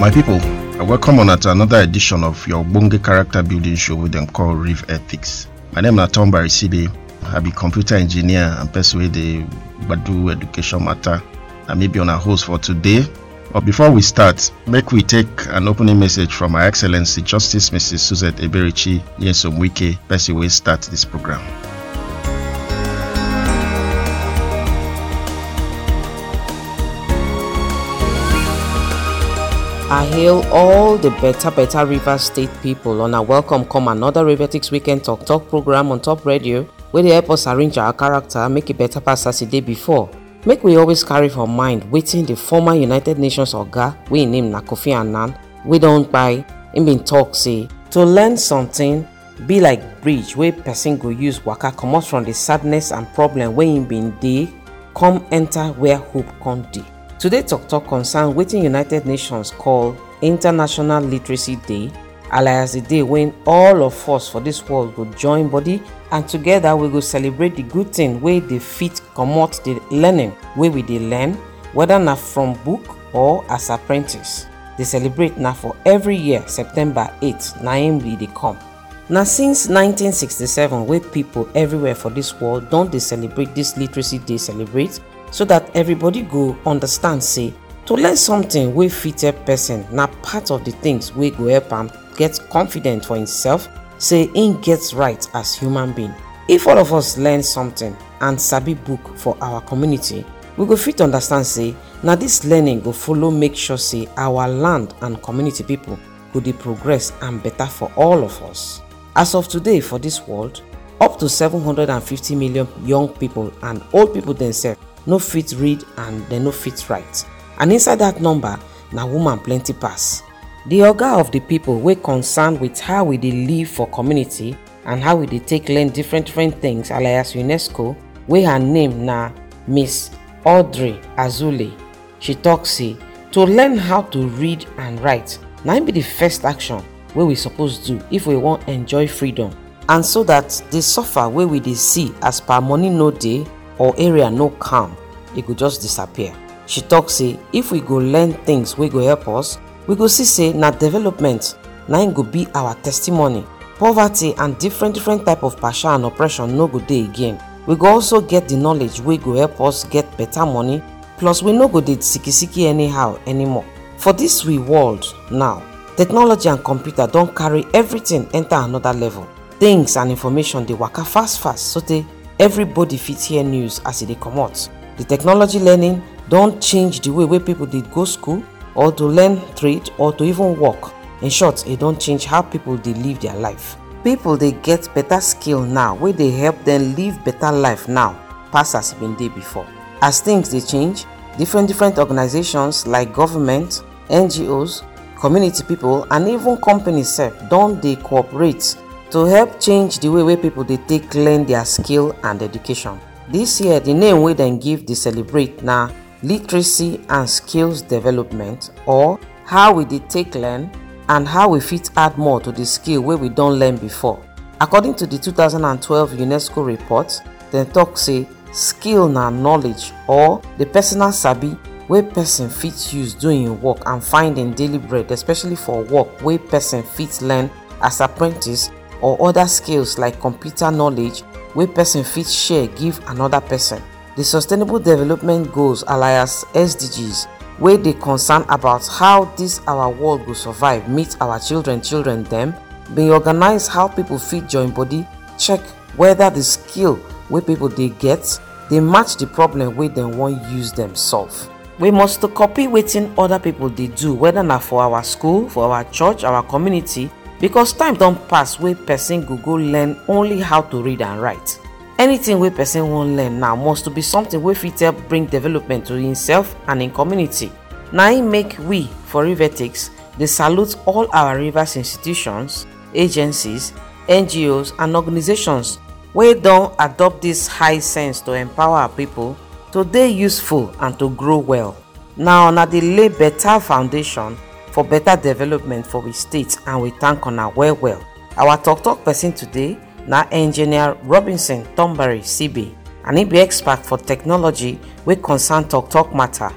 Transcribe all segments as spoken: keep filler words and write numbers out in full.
My people, I welcome on to another edition of your Ogbonge character building show with them called Rev Ethics. My name is Tom Barisibe. I be computer engineer and person with the Badu education matter. I may be on a host for today. But before we start, make we take an opening message from Her Excellency Justice Missus Suzette Eberechi Nyesom Wike, person will start this program. I hail all the better, better Rivers State people on a welcome come another Rev Ethics Weekend Talk Talk program on Top Radio, where they help us arrange our character, make it better pass as the day before. Make we always carry for mind waiting the former United Nations Oga, we name na Kofi Annan, we don't buy, him been talk say, to learn something, be like bridge where person go use waka comot from the sadness and problem where him been dey, come enter where hope come dey. Today Talk Talk concern wetin United Nations call International Literacy Day, alias the day when all of us for this world go join body and together we go celebrate the good thing wey dey fit comot the learning wey we dey learn, whether na from book or as apprentice. Dey celebrate na for every year September eighth na im be dey come. Na since nineteen sixty-seven wey people everywhere for this world don dey celebrate this literacy day celebrate, so that everybody go understand say to learn something wey fit help person na part of the things wey go help am get confident for himself, say im gets right as human being. If all of us learn something and sabi book for our community, we go fit understand say na this learning go follow make sure say our land and community people go dey progress and better for all of us. As of today for this world, up to seven hundred fifty million young people and old people themselves no fit read and they no fit write, and inside that number na woman plenty pass. The oga of the people wey concerned with how we dey live for community and how we dey take learn different different things, alias UNESCO, wey her name na Miss Audrey Azoulay. She talk say to learn how to read and write na im be the first action wey we suppose do if we wan enjoy freedom, and so that the suffer wey we dey see as per money no dey or area no calm, e go just disappear. She talk say if we go learn things wey go help us, we go see say na development na im go be our testimony. Poverty and different different type of partial and oppression no go dey again. We go also get the knowledge wey go help us get better money, plus we no go dey siki siki anyhow anymore. For this we world now, technology and computer don carry everything enter another level. Things and information dey waka fast fast so tey everybody fit hear news as e dey comot. The technology learning don change the way wey people dey go school or to learn trade or to even work. In short, e don change how people dey live their life. People dey get better skill now wey dey help them live better life now pass as e been dey before. As things dey change, different different organizations like government, N G Os, community people and even companies sef don dey cooperate to help change the way wey people dey take learn their skill and education. This year, the name wey dem give the celebrate na Literacy and Skills Development, or how we dey take learn and how we fit add more to the skill wey we don learn before. According to the two thousand twelve UNESCO report, dem talk say skill na knowledge or the personal sabi wey person fit use do im work and find im daily bread, especially for work wey person fit learn as apprentice, or other skills like computer knowledge wey person fit share give another person. The Sustainable Development Goals, alias S D Gs, wey dey concern about how this our world go survive meet our children children dem, bin organize how people fit join body check whether the skill wey people dey get dey match the problem wey dem wan use dem solve. We must to copy wetin other people dey do, whether na for our school, for our church, our community, because time don pass wey person go go learn only how to read and write. Anything wey person wan learn now must to be something wey fit help bring development to himself and in community. Na im make we for Rev Ethics dey salute all our Rivers institutions, agencies, N G Os and organizations wey don adopt this high sense to empower our people to dey useful and to grow well. Now na dey lay better foundation for better development for we state, and we thank una well well. Our talk talk person today na Engineer Robinson Tombari C B, and he be expert for technology wey concern talk talk matter.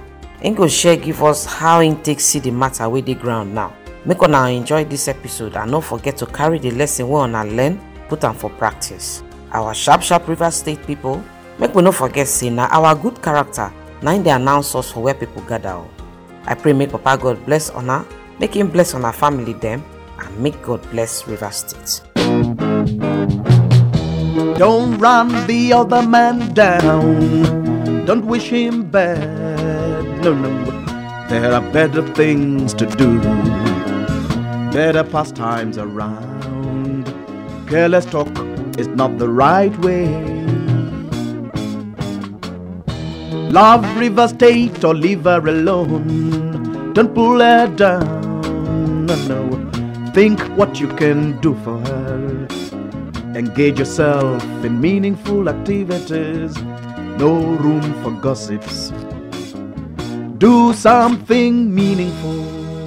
Im go share give us how im take see the matter wey dey ground now. Make una enjoy this episode and no forget to carry the lesson wey una learn put am for practice. Our sharp sharp Rivers State people, make we no forget say na our good character na im dey announce us for where people gather. I pray make Papa God bless una, make him bless una family them, and make God bless Rivers State. Don't run the other man down, don't wish him bad, no, no. There are better things to do, better pastimes around. Careless talk is not the right way. Love Rivers State or leave her alone, don't pull her down, no, no. Think what you can do for her. Engage yourself in meaningful activities. No room for gossips. Do something meaningful.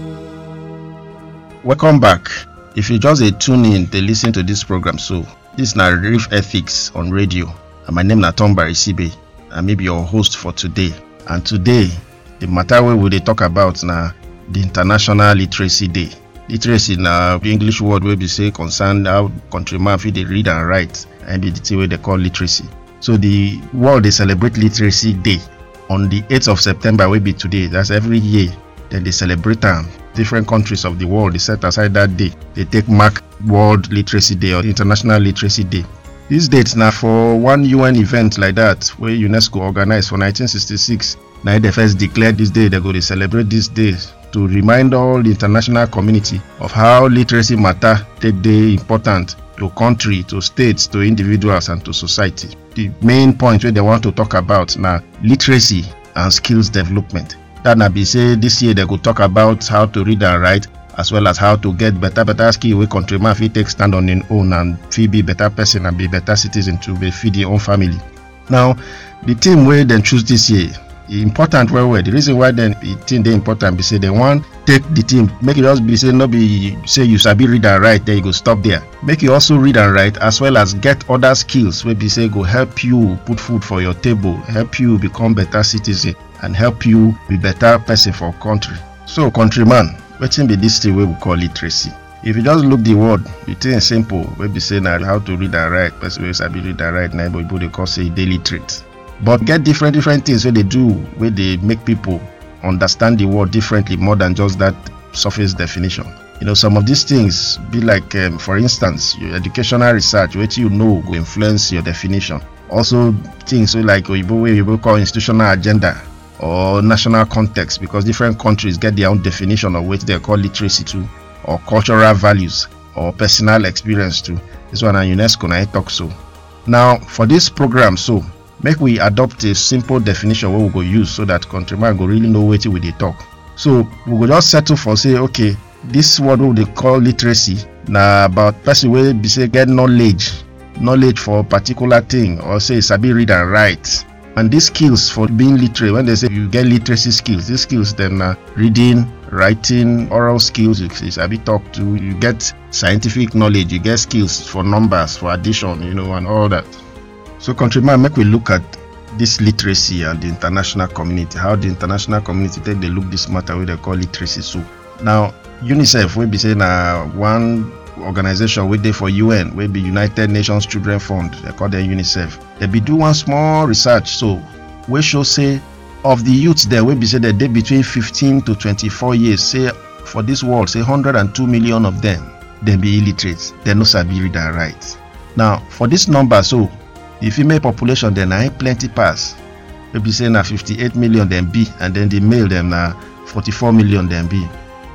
Welcome back. If you just a tune in to listen to this program, so this is na Reef Ethics on radio. And my name is Tom Barisibe. I may be your host for today. And today, the matter we will talk about na the International Literacy Day. Literacy na the English word wey be say concern how countryman fit dey read and write, and be the thing wey they call literacy. So the world they celebrate Literacy Day on the eighth of September, wey be today. That's every year. Then they celebrate am. Different countries of the world they set aside that day. They take mark World Literacy Day or International Literacy Day. This date now for one U N event like that where UNESCO organized for nineteen sixty-six. Now they first declared this day. They go to celebrate this day to remind all the international community of how literacy matter take dey important to country, to states, to individuals, and to society. The main point where they want to talk about now literacy and skills development. That na be say this year they go talk about how to read and write, as well as how to get better better skill wey countryman fit take stand on him own and fit be better person and be better citizen to be feed their own family. Now, the theme wey dem choose this year important well well. The reason why then the thing they important be say they want take the team, make it just be say no be say you sabi read and write, then you go stop there. Make you also read and write as well as get other skills wey be say go help you put food for your table, help you become better citizen, and help you be better person for country. So countryman, wetin be this thing wey we call literacy? If you just look the word, the thing is simple. We be saying now how to read and write. Person wey sabi read and write, now people they call say dey literate. But get different different things where they do, where they make people understand the word differently more than just that surface definition. You know, some of these things be like, um, for instance, your educational research, which you know will influence your definition. Also, things so like Oyibo way you call institutional agenda or national context, because different countries get their own definition of what they call literacy too, or cultural values, or personal experience too. This one on UNESCO na talk so. Now, for this program, so make we adopt a simple definition what we go use so that countryman go really know what we dey talk. So we go just settle for say, okay, this word what they call literacy na about person wey be say get knowledge, knowledge for a particular thing, or say sabi read and write. And these skills for being literate, when they say you get literacy skills, these skills then are reading, writing, oral skills, you sabi talk to, you get scientific knowledge, you get skills for numbers, for addition, you know, and all that. So countryman, make we look at this literacy and the international community, how the international community take they look this matter where they call literacy. So now UNICEF will be saying uh, one organization wey dey for U N, wey be United Nations Children Fund, they call them UNICEF. They be do one small research, so we show say of the youths there wey be say they dey between fifteen to twenty-four years, say for this world, say one hundred two million of them, they be illiterate, they no sabi read and write. Now for this number, so the female population then na plenty pass. We be say na fifty-eight million them be, and then the male them na forty-four million them be.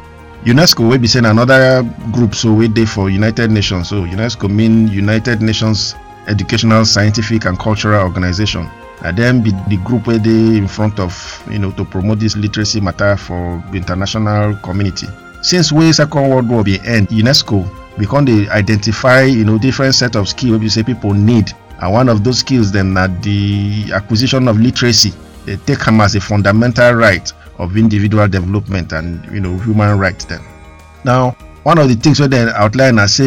UNESCO will be saying another group, so we dey for United Nations. So UNESCO mean United Nations Educational, Scientific, and Cultural Organization. And then be the group where they in front of, you know, to promote this literacy matter for the international community. Since we Second World War be end, UNESCO become they identify, you know, different set of skills we say people need, and one of those skills then are the acquisition of literacy. They take them as a fundamental right of individual development and, you know, human rights then. Now, one of the things where they outline, I say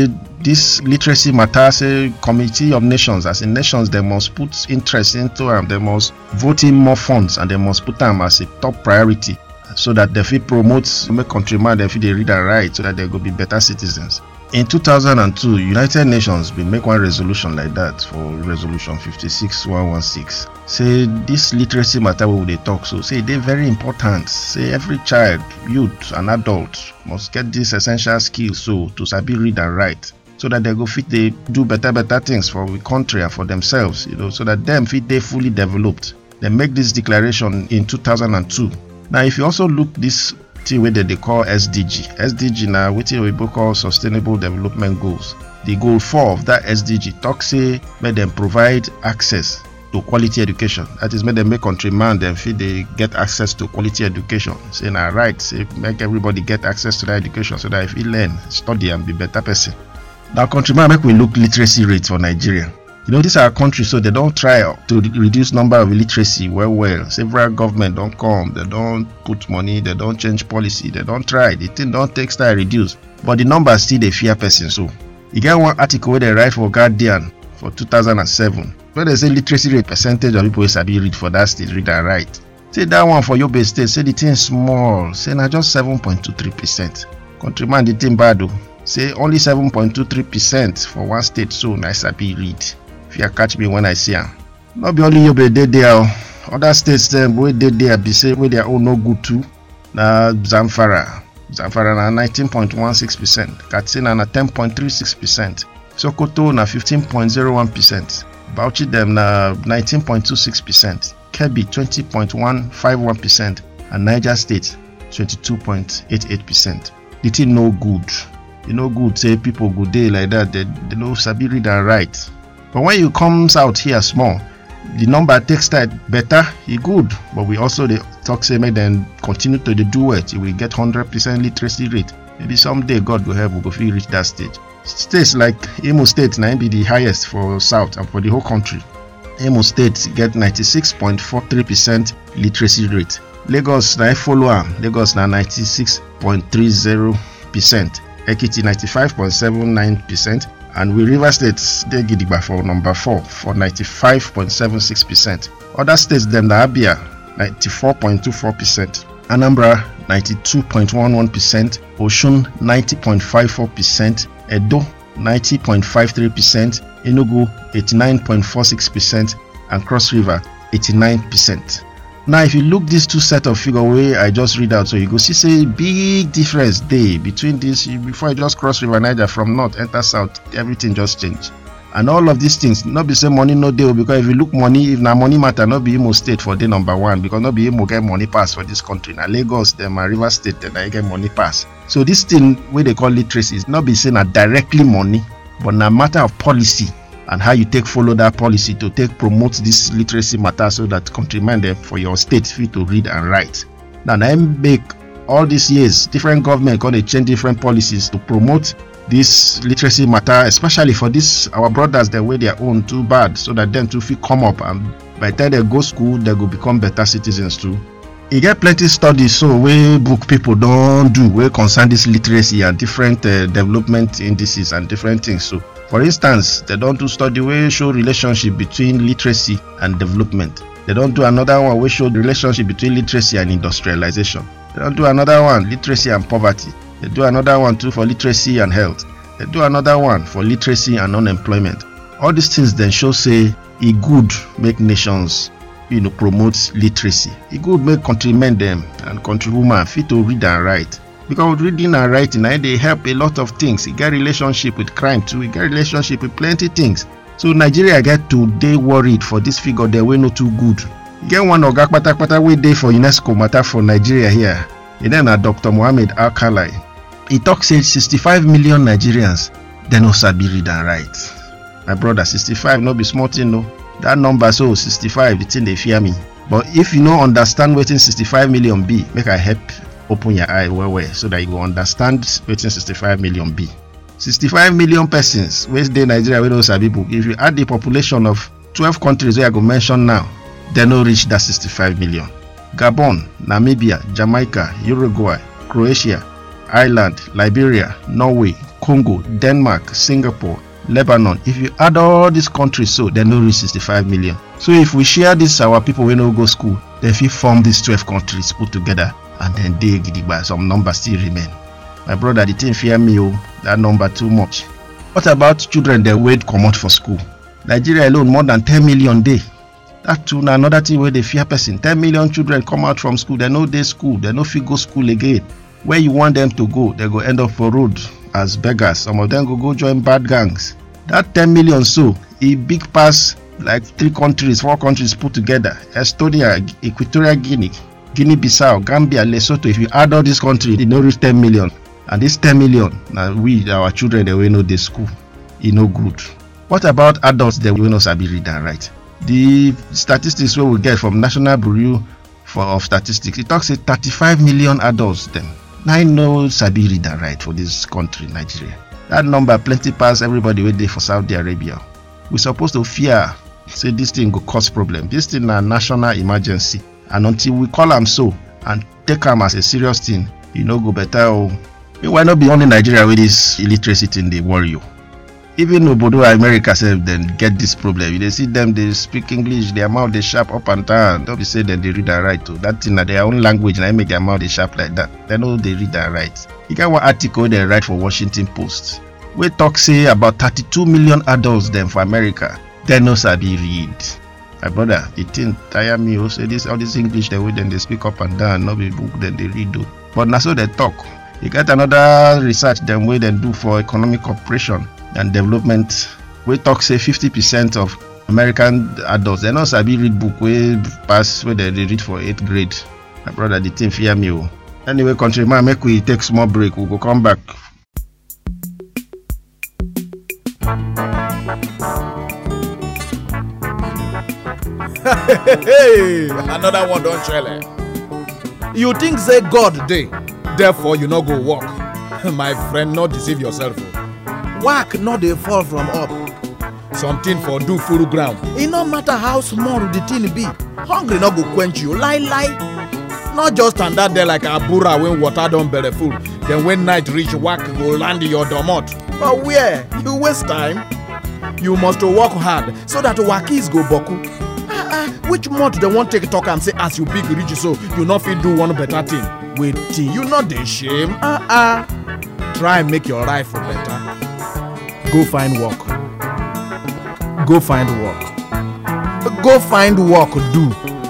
this literacy matter, say committee of nations, as in nations, they must put interest into them, they must vote in more funds, and they must put them as a top priority, so that they fit promote, make countrymen, they fit they read and write, so that they go be better citizens. In two thousand two, United Nations will make one resolution like that, for resolution fifty-six one sixteen. Say this literacy matter we they talk, so say they very important. Say every child, youth and adult must get this essential skills so to sabi read and write, so that they go fit they do better better things for the country and for themselves, you know, so that them fit they fully developed. They make this declaration in two thousand two. Now if you also look this thing where they call S D G. S D G now wetin we call Sustainable Development Goals. The goal four of that S D G talk say make them provide access to quality education. That is, make them make countrymen them feel they get access to quality education. Say na right, say make everybody get access to that education, so that if he learn, study and be better person. Now countrymen, make we look literacy rates for Nigeria. You know, this is our country, so they don't try to reduce number of illiteracy well well. Several government don't come, they don't put money, they don't change policy, they don't try. The thing don't take style reduce. But the numbers still they fear person. So you get one article where they write for Guardian for two thousand seven, where they say literacy rate percentage of people who sabi read for that state, read and write. Say that one for Yobe State, say the thing small, say na just seven point two three percent. Countryman, the thing bad though. Say only seven point two three percent for one state, so nice sabi read. If you catch me when I see am. Not be only Yobe dey there, other states them wey dey there be say wey their own no good too. Na Zamfara, Zamfara na nineteen point one six percent, Katsina na ten point three six percent, Sokoto na fifteen point zero one percent, Bauchi them na nineteen point two six percent, Kebbi twenty point one five one percent, and Niger State twenty-two point eight eight percent. The thing no good. You know good say people go dey like that, they, they no sabi read and write. But when you comes out here small, the number takes that better, e good. But we also they talk say make them continue to do it. We get one hundred percent literacy rate. Maybe someday God will help, we go fit reach that stage. States like Imo State na be the highest for South and for the whole country. Imo State get ninety-six point four three percent literacy rate. Lagos na follow am. Lagos na ninety-six point three zero percent. Ekiti ninety-five point seven nine percent. And we River State they gidigba for number four for ninety-five point seven six percent. Other states them na Abia ninety-four point two four percent, Anambra ninety-two point one one percent, Osun ninety point five four percent, Edo ninety point five three percent, Enugu eighty-nine point four six percent, and Cross River eighty-nine percent. Now if you look these two set of figure way I just read out, so you go see say big difference day between this. Before you just cross River Niger from north enter south, everything just change. And all of these things not be say money no deal, because if you look money, if na money matter, not be Imo State for day number one, because not be Imo get money pass for this country. Now Lagos them and River State then I get money pass. So this thing where they call literacy is not be saying na directly money, but na matter of policy and how you take follow that policy to take promote this literacy matter, so that countrymen there for your state fit to read and write. Now I make all these years different government gonna change different policies to promote this literacy matter, especially for this our brothers that way their own too bad, so that them too fit come up, and by the time they go school they go become better citizens too. You get plenty studies so where book people don't do where concern this literacy and different uh, development indices and different things. So for instance, they don't do study where show relationship between literacy and development. They don't do another one where show the relationship between literacy and industrialization. They don't do another one literacy and poverty. They do another one too for literacy and health. They do another one for literacy and unemployment. All these things then show say it good make nations, you know, promote literacy. It good make countrymen them and countrywomen fit to read and write. Because reading and writing, they help a lot of things. It get relationship with crime too. It get relationship with plenty things. So Nigeria get to they worried for this figure. They way not too good. You get one oga pata pata way day for UNESCO matter for Nigeria here. And then uh, Doctor Mohammed Al-Khalai. He talks say sixty-five million Nigerians they no sabi read and write. My brother, sixty-five no be small thing no. That number so sixty-five, the thing they fear me. But if you no understand what sixty-five million be, make I help open your eye well well, so that you will understand what sixty-five million be. sixty-five million persons where they Nigeria we don't sabi book. If you add the population of twelve countries where I go mention now, they no reach that sixty-five million. Gabon, Namibia, Jamaica, Uruguay, Croatia, Ireland, Liberia, Norway, Congo, Denmark, Singapore, Lebanon. If you add all these countries, so they no reach sixty-five million. So if we share this, our people wey no go school, then if we form these twelve countries put together, and then they gidigba, some numbers still remain. My brother, the thing fear me, oh, that number too much. What about children that wait come out for school? Nigeria alone, more than ten million day. That too, na another thing where they fear person. ten million children come out from school, they no dey school, they no fit go school again. Where you want them to go, they go end up for road as beggars. Some of them go go join bad gangs. That ten million so, a big pass like three countries, four countries put together. Estonia, Equatorial Guinea, Guinea-Bissau, Gambia, Lesotho. If you add all these countries, it no reach ten million. And this ten million, now we, our children, they will know the school. It no good. What about adults that will not sabi read and write? The statistics we will get from National Bureau for of Statistics, it talks about thirty-five million adults then. Now I know sabi read and write for this country, Nigeria. That number plenty pass everybody wait there for Saudi Arabia. We supposed to fear, say this thing go cause problem. This thing a national emergency. And until we call them so and take them as a serious thing, you know go better. Oh, it will not be only Nigeria with this illiteracy thing they worry you. Even Obodo America said then get this problem. They see them, they speak English, their mouth they sharp up and down. Don't be say that they read and write too. That thing that their own language and I make their mouth they sharp like that. They know they read and write. You got one article they write for Washington Post. We talk say about thirty-two million adults then for America. They no sabi read. My brother, the thing tire me also this all this English they way then they speak up and down, no be book then they read do. But now so they talk. You get another research then way then do for economic cooperation and development. We talk say fifty percent of American adults they not sabi read book way pass where they, they read for eighth grade. My brother, the thing fear me. Oh. Anyway, country man, make we take small break. We'll go come back. Hey, another one don't shell. You think say God dey, therefore you no go walk. My friend, not deceive yourself. Work not dey fall from up. Something for do full ground. It no matter how small the thing be. Hungry not go quench you. Lie lie. Not just stand out there like a burra when water don't bury full. Then when night reach, work go land in your domot. But where? You waste time. You must work hard so that wakis go boku. Ah ah, which month they won't take talk and say as you big reach so you not fit do one better thing. Wait till you not the shame. Ah ah. Try and make your life better. Go find work. Go find work. Go find work do.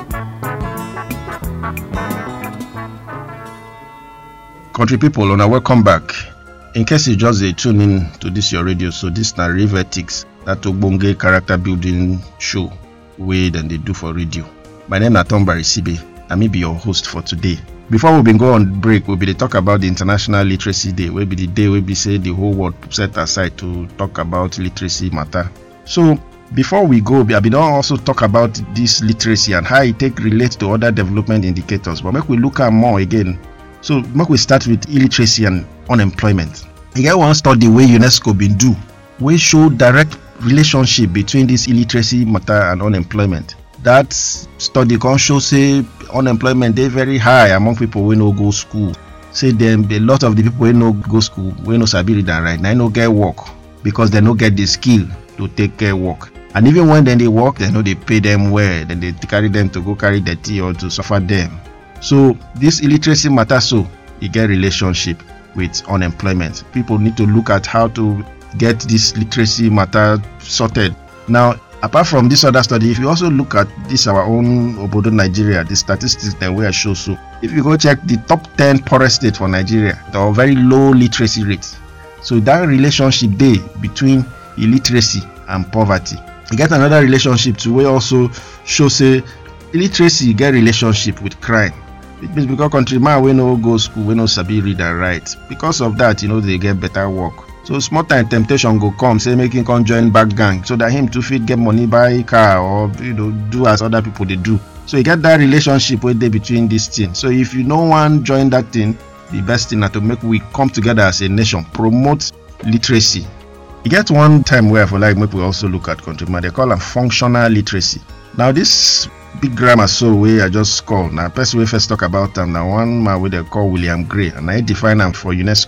Country people, on a welcome back. In case you just dey tune in to this your radio, so this na Riveretics, that ogbonge character building show wey dem dey do for radio. My name na Tom Barisibe, and me be your host for today. Before we bin go on break, we be dey talk about the International Literacy Day, wey be the day wey be say the whole world set aside to talk about literacy matter. So before we go, I bin don also talk about this literacy and how it take relate to other development indicators. But make we look at more again. So make we start with illiteracy and unemployment. You get one study wey UNESCO been do, wey show direct relationship between this illiteracy matter and unemployment. That study can show say unemployment dey very high among people wey no go school. Say them a lot of the people wey no go school, wey no sabi read and write, na no get work because they no get the skill to take care work. And even when then they work, they know they pay them well, then they carry them to go carry dirty or to suffer them. So this illiteracy matter, so you get relationship with unemployment. People need to look at how to get this literacy matter sorted. Now, apart from this other study, if you also look at this our own Obodo Nigeria, the statistics that we are show so, if you go check the top ten poorest states for Nigeria, there are very low literacy rates. So that relationship there between illiteracy and poverty. You get another relationship too, where also show say illiteracy get relationship with crime. It means because countryman we no go school, we no sabi read and write. Because of that, you know, they get better work. So small time temptation go come, say making come join back gang, so that him to fit get money, buy car, or you know, do as other people they do. So you get that relationship with they between this thing. So if you no one join that thing, the best thing is to make we come together as a nation, promote literacy. You get one time where for like make we also look at countryman, they call them functional literacy. Now this big grammar so way I just call now person we first talk about them now one man wey they call William Gray, and I define them for UNESCO.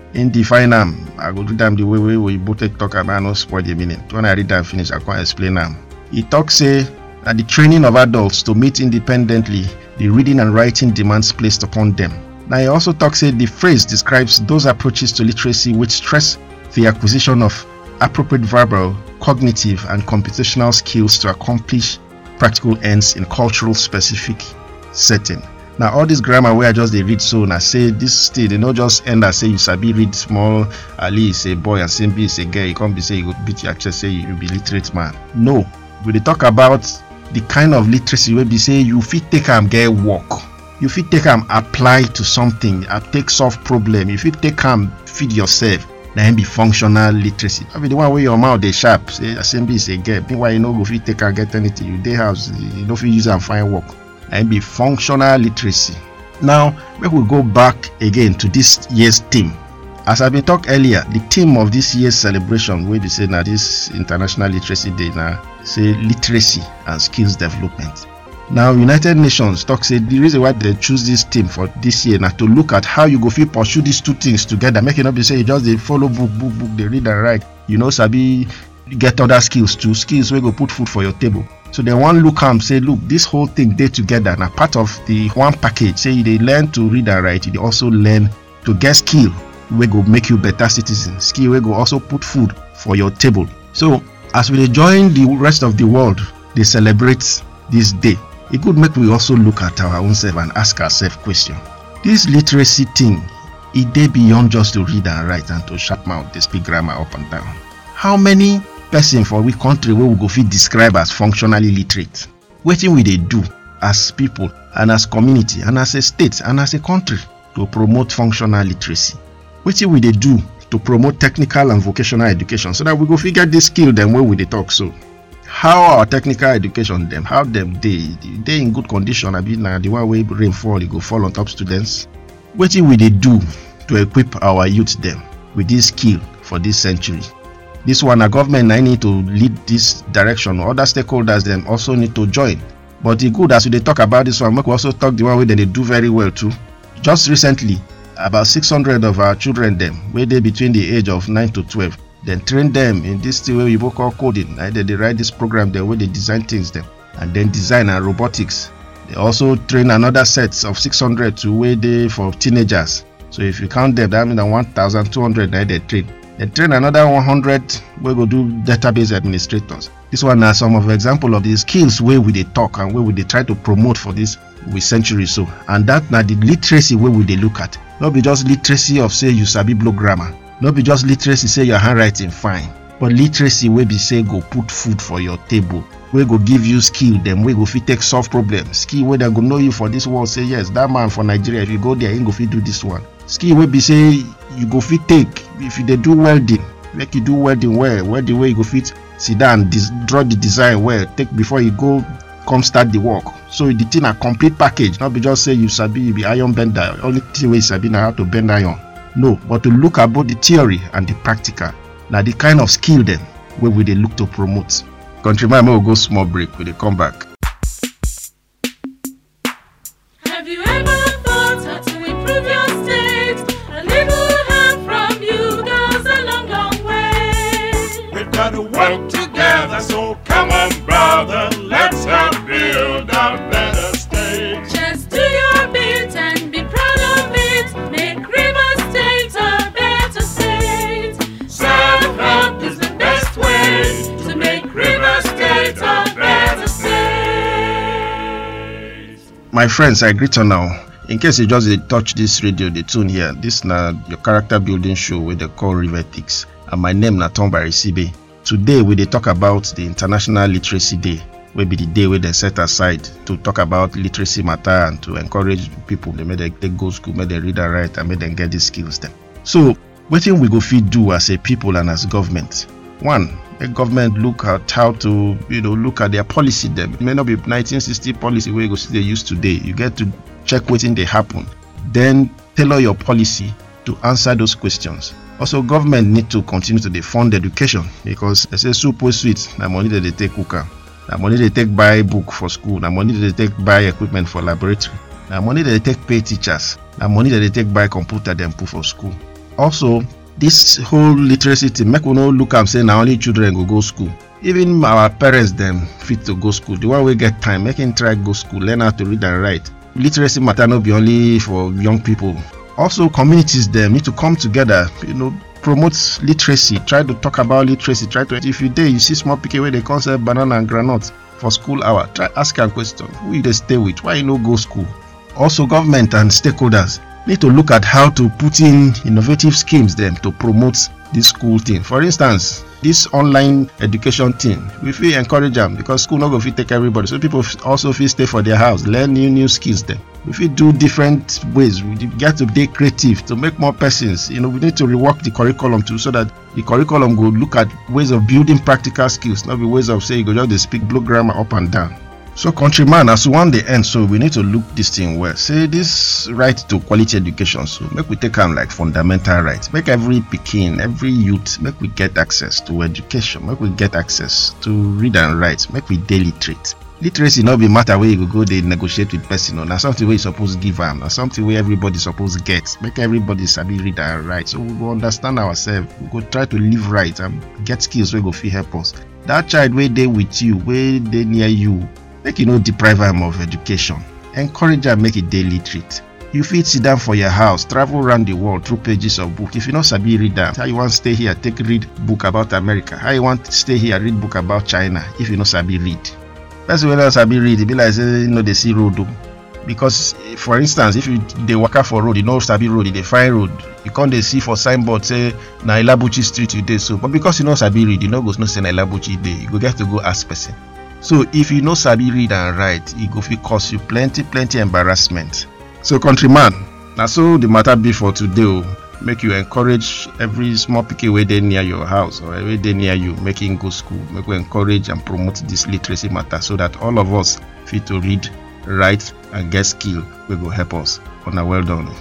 in define am, I go read am the way wey we both take talk am, I no spoil the meaning. When I read am finish, I can explain am. He talk say that the training of adults to meet independently the reading and writing demands placed upon them. Now he also talks say the phrase describes those approaches to literacy which stress the acquisition of appropriate verbal, cognitive, and computational skills to accomplish practical ends in cultural specific setting. Now all this grammar where I just they read so now say this still they not just end as say you sabi read small, Ali is a boy and Simbi is a girl. You can't be say you go beat your chest say you be literate man. No, we dey talk about the kind of literacy where we say you fit take am get work. You fit take am apply to something, uh, take solve problem. You fit take am feed yourself. Then be functional literacy. I mean the one where your mouth they sharp. Say assembly is a girl. Meanwhile you know go fit take and get anything. You dey house, you know fit use and find work. And be functional literacy. Now make we go back again to this year's theme. As I've been talked earlier, the theme of this year's celebration wey be say now this International Literacy Day now say literacy and skills development. Now United Nations talk say the reason why they choose this theme for this year now to look at how you go fit pursue these two things together, make it not be say you just they follow book book book they read and write, you know sabi get other skills too, skills where go put food for your table. So they want look am say look this whole thing they together now part of the one package. Say they learn to read and write, they also learn to get skill where go make you better citizen, skill where go also put food for your table. So as we join the rest of the world they celebrate this day, it could make we also look at our own self and ask ourselves question. This literacy thing, it dey beyond just to read and write and to sharp mouth they speak grammar up and down. How many person for we country where we go fit describe as functionally literate? Wetin we dey do as people and as community and as a state and as a country to promote functional literacy? Wetin we dey do to promote technical and vocational education so that we go figure this skill them where we dey talk so? How our technical education them, how them they they in good condition? I mean, now the one way rain fall, it go fall on top students. What we they do to equip our youth them with this skill for this century? This one, a government I need to lead this direction. Other stakeholders them also need to join. But it good as we they talk about this one, we also talk the one way that they do very well too. Just recently, about six hundred of our children them, where they between the age of nine to twelve. Then train them in this thing where we call coding. Right? Then they write this program the way they design things them, and then design and robotics. They also train another sets of six hundred to where they for teenagers. So if you count them, that means one thousand two hundred right, they train. They train another one hundred where go do database administrators. This one are some of the example of the skills where we they talk and where we they try to promote for this with century so. And that now the literacy where we they look at. Not be just literacy of say you sabi blow grammar. Not be just literacy say your handwriting fine, but literacy wey be say go put food for your table, wey go give you skill them, wey go fit take solve problems, skill wey they go know you for this world. Say yes, that man for Nigeria, if you go there, he go fit do this one. Skill wey be say you go fit take if you they do welding, make you do welding well, welding way you go fit sit down, dis- draw the design well, take before you go come start the work. So the thing a complete package, not be just say you sabi you be iron bender, only thing wey you sabi now how to bend iron. No, but to look about the theory and the practical. Now the kind of skill then where we they look to promote. Countryman will go small break when they come back. Have you ever thought how to improve your state? A little help from you goes a long, long way. We've got to work together, so come on, brother, let's help build a better state. Just do your bit and be proud of it. Make Rivers State a better state. Self-help is the best way to make Rivers State a better state. My friends, I greet you now. In case you just they touch this radio, the tune here, this na your character building show with the call Riveretics. And my name na Tom Barisibe. Today we they talk about the International Literacy Day. Will be the day where they set aside to talk about literacy matter and to encourage people. They make they, they go school, make they read and write, and make them get these skills then. So, what thing we go fit do as a people and as government? One, the government look at how to, you know, look at their policy. Them it may not be nineteen sixty policy where you go see they use today. You get to check what thing they happen, then tailor your policy to answer those questions. Also, government need to continue to fund education because they say soup was sweet, the money that they take cooker. The money they take buy book for school, the money they take buy equipment for laboratory, the money they take pay teachers, the money that they take buy computer them put for school. Also, this whole literacy thing, make we no look am say na only children go go school. Even our parents them fit to go school. The one we get time, make him try go school, learn how to read and write. Literacy matter not be only for young people. Also, communities them need to come together, you know, promote literacy, try to talk about literacy, try to, if you there, you see small pikin where they come sell banana and granite for school hour, try ask a question, who you they stay with, why you no go school? Also, government and stakeholders need to look at how to put in innovative schemes them to promote this school thing. For instance, this online education thing, we feel encourage them because school not go fit take everybody, so people also feel stay for their house, learn new new skills them. We feel do different ways, we get to be creative to make more persons. You know, we need to rework the curriculum too, so that the curriculum go look at ways of building practical skills, not be ways of saying you go just speak blue grammar up and down. So countryman, as one the end, so we need to look this thing well. Say this right to quality education, so make we take them like fundamental rights. Make every pikin, every youth, make we get access to education. Make we get access to read and write. Make we dey literate. Literacy not be matter where you go go they negotiate with person. No, now something where you supposed to give them. Now something where everybody supposed to get. Make everybody sabi read and write. So we go understand ourselves. We go try to live right and get skills where go fit help us. That child where they with you, where they near you, make you no deprive them of education. Encourage them, make it dey literate. You fit sit down for your house, travel around the world through pages of book. If you not sabi read them, how you want stay here, take read book about America. How you want stay here, read book about China. If you not sabi read, that's when I sabi read. It be like say you know they see road. Because for instance, if you they walk out for road, you know sabi road, they find road. You can't they see for signboard say na Ilabuchi street you dey so. But because you know sabi read, you know go no say na Ilabuchi dey. You go get to go ask person. So if you know sabi read and write, it go fit cause you plenty plenty embarrassment. So countryman, now so the matter be for today. Make you encourage every small pikin where they near your house or where they near you, making go school. Make we encourage and promote this literacy matter so that all of us fit to read, write and get skill will go help us. On a well done.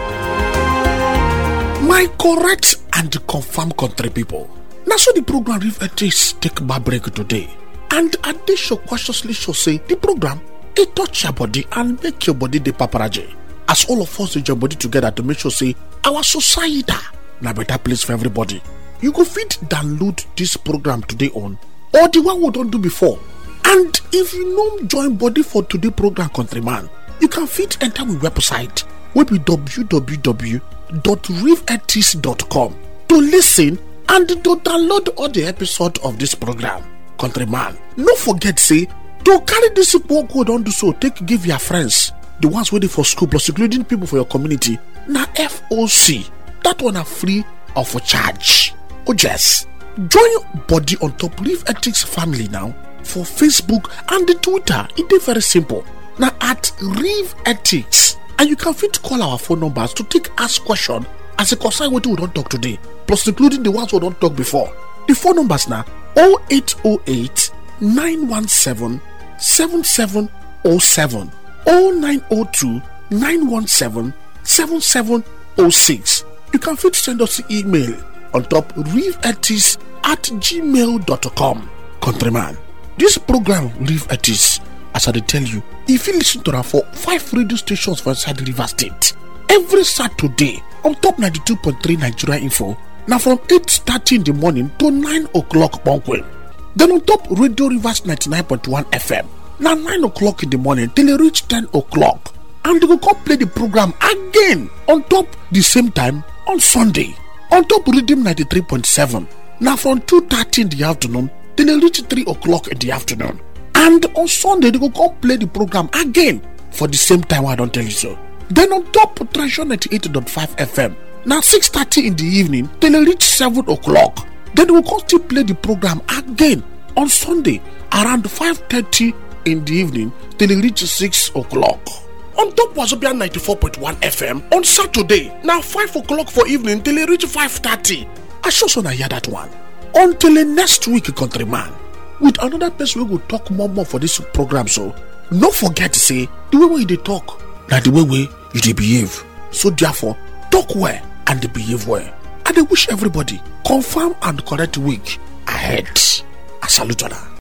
My correct and confirmed country people. Now so the program Reef Ethics take my break today. And Adesho cautiously show say the program it touch your body and make your body the paparaji. As all of us with your body together to make sure say our society na better place for everybody. You go fit download this program today on or the one we don't do before. And if you no join body for today program countryman, you can fit enter my website will be w w w dot reef ethics dot com to listen and to download all the episode of this program. Countryman, no forget say to carry this work go don do so take give your friends, the ones waiting for school plus including people for your community. Na F O C, that one are free or for charge. Oh yes, join body on top Reef Ethics family now for Facebook and the Twitter. It is very simple. Now at Reef Ethics, and you can fit call our phone numbers to take ask question as a concern what we don't talk today, plus including the ones we don't talk before. The phone numbers now oh eight oh eight, nine one seven, seven seven oh seven, oh nine oh two, nine one seven, seven seven oh six. You can fit send us an email on top reefethics at gmail dot com. Countryman, this program Reef Ethics, as I tell you, if you listen to that for five radio stations for inside the River State every Saturday on top ninety-two point three Nigeria Info. Now from eight thirty in the morning to nine o'clock Bonkwin. Then on top Radio Rivers ninety-nine point one F M. Now nine o'clock in the morning till it reach ten o'clock. And they will come play the program again on top the same time on Sunday. On top Rhythm ninety-three point seven. Now from two thirty in the afternoon till it reach three o'clock in the afternoon. And on Sunday they will come play the program again for the same time I don't tell you so. Then on top Treasure ninety-eight point five F M. Now six thirty in the evening till it reach seven o'clock. Then we will still play the program again on Sunday around five thirty in the evening till it reach six o'clock. On top Wazobia ninety-four point one F M on Saturday, now five o'clock for evening till it reach five thirty. I sure so na hear that one. Until next week, countryman, with another person we will talk more more for this program. So no forget to say the way we they talk, now the way we you they behave. So therefore, talk well and they behave well. And I wish everybody confirm and correct week ahead. I salute you.